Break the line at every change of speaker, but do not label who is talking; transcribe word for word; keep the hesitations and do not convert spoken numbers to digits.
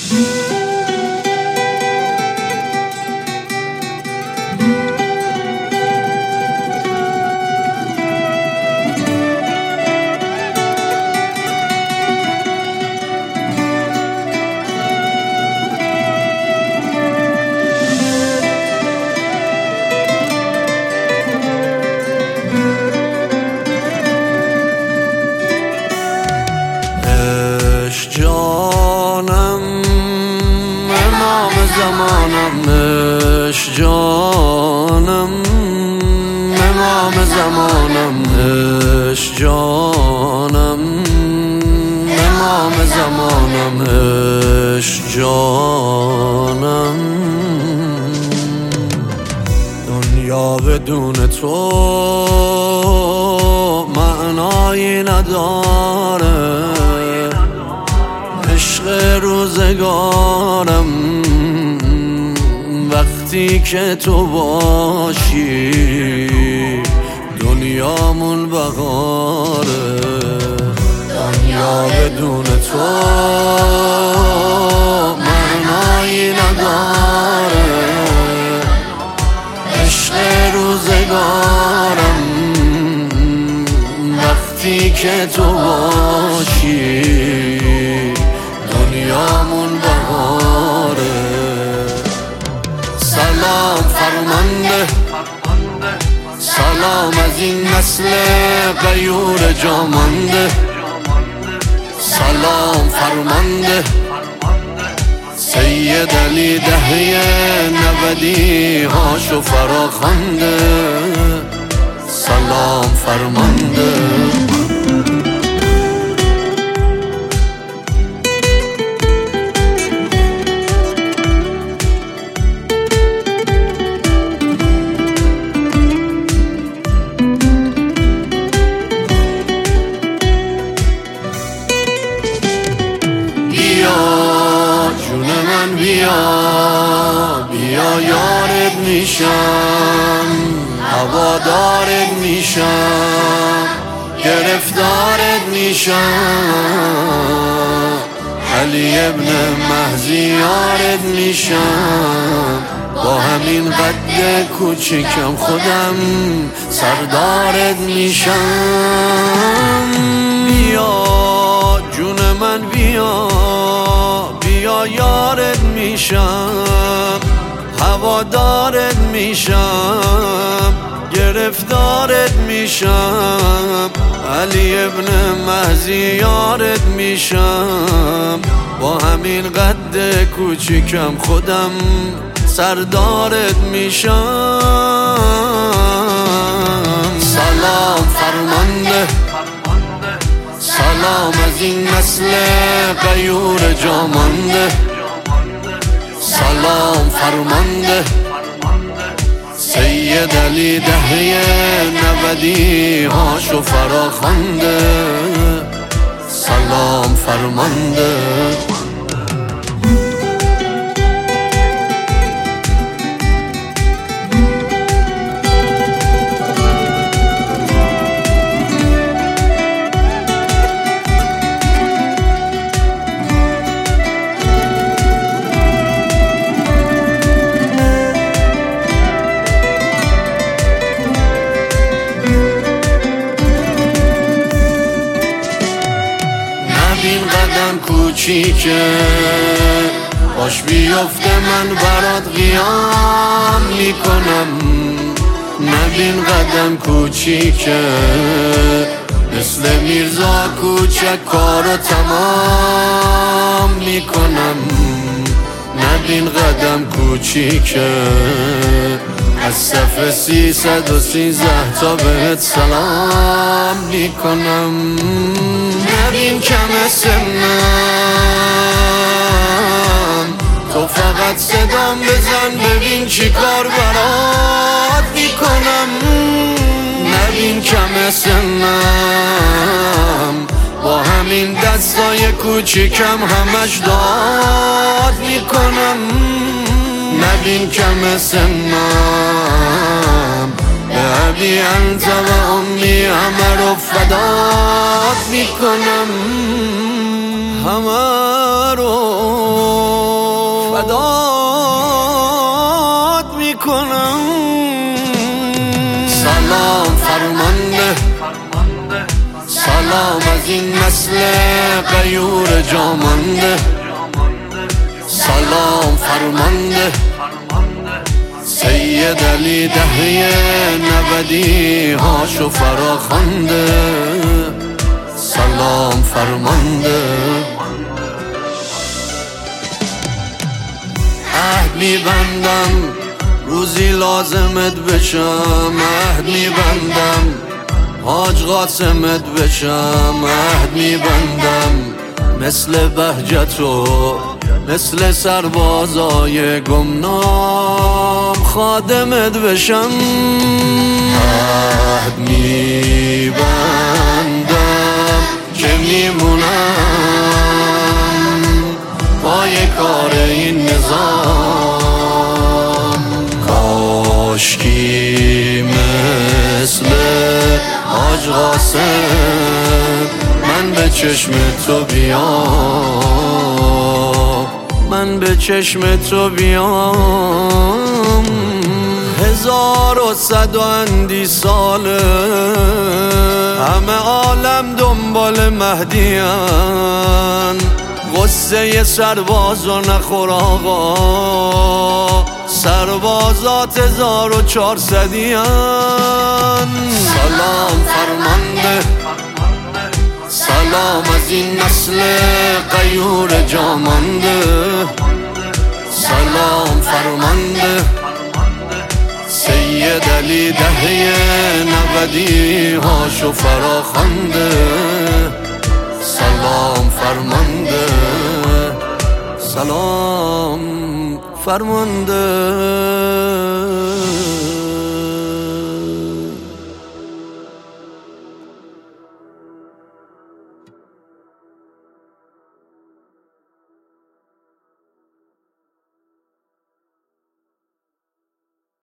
جانم امام زمانم، عشق جانم امام زمانم، عشق جانم امام زمانم، عشق جانم. دنیا بدون تو معنایی نداره، عشق روزگارم وقتی که تو باشی دنیامون بهاره. دنیا بدون تو معنایی نداره، عشق روزگارم وقتی که تو باشی دنیامون بهاره. سلام فرمانده، سلام از این نسل غیور جامانده، سلام فرمانده سید علی دهه نودی هاشو فراخوانده، سلام فرمانده. بیا بیا یارت میشم، هوادارت میشم، گرفتارت میشم، علی ابن مهدی یارت میشم، با همین قد کوچیکم خودم سردارت میشم. بیا جون من بیا بیا یارت میشم، هوادارت میشم، گرفتارت میشم، علی ابن مهدی یارت میشم، با همین قد کوچیکم خودم سردارت میشم. سلام فرمانده، سلام از این نسل غیور جامانده، سلام فرمانده سید علی دهه نودی هاشو فراخوانده، سلام فرمانده. این قدم کوچیکه باش بیفته من برات قیام میکنم، نبین قدم کوچیکه مثل میرزا کوچک کارو تمام میکنم، نبین قدم کوچیکه از صف سیصد و سیزده تا بهت سلام میکنم. نبین کم سنم تو فقط صدام بزن ببین چی کار برات میکنم. نبین کم سنم با همین دستای کوچیکم همش داد میکنم. نبین کم سنم به ابی انت و امی همه رو فدات میکنم، همه رو کنم. سلام فرمانده، سلام از این نسل غیور جامانده. سلام فرمانده سید علی دهه نودی هاشو فراخوانده. سلام فرمانده. عهد میبندم روزی لازمت بشم، عهد میبندم حاج قاسمت بشم، عهد میبندم مثل بهجتو مثل سربازای گمنام خادمت بشم. عهد میبندم که میمونم پای کار این نظام. کاشکی مثل حاج قاسم من به چشم تو بیام، من به چشم تو بیام. هزار و صد و اندی ساله همه عالم دنبال مهدیان، غصه سربازو نخور آقا، سربازات هزار و چهارصدیان. سلام فرمانده، سلام از این نسل غیور جامانده. سلام فرمانده سید علی دهه نودی هاشو فراخوانده. سلام فرمانده، سلام فرمانده.